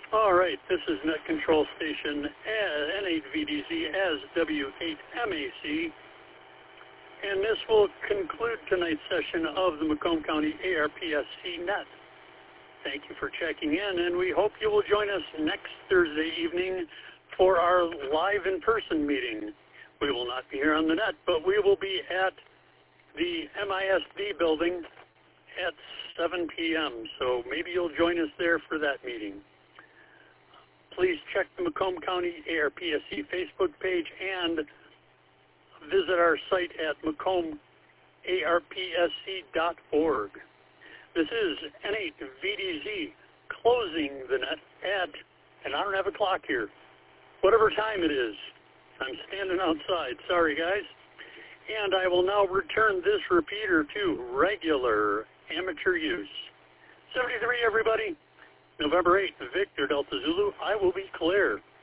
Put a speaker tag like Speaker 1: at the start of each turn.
Speaker 1: All right, this is Net Control Station N8VDZ as W8MAC, and this will conclude tonight's session of the Macomb County ARPSC Net. Thank you for checking in, and we hope you will join us next Thursday evening for our live in-person meeting. We will not be here on the net, but we will be at the MISD building at 7 p.m., so maybe you'll join us there for that meeting. Please check the Macomb County ARPSC Facebook page and visit our site at macombarpsc.org. This is N8VDZ closing the net at, and I don't have a clock here, whatever time it is. I'm standing outside. Sorry, guys. And I will now return this repeater to regular amateur use. 73, everybody. November 8th, Victor Delta Zulu, I will be clear.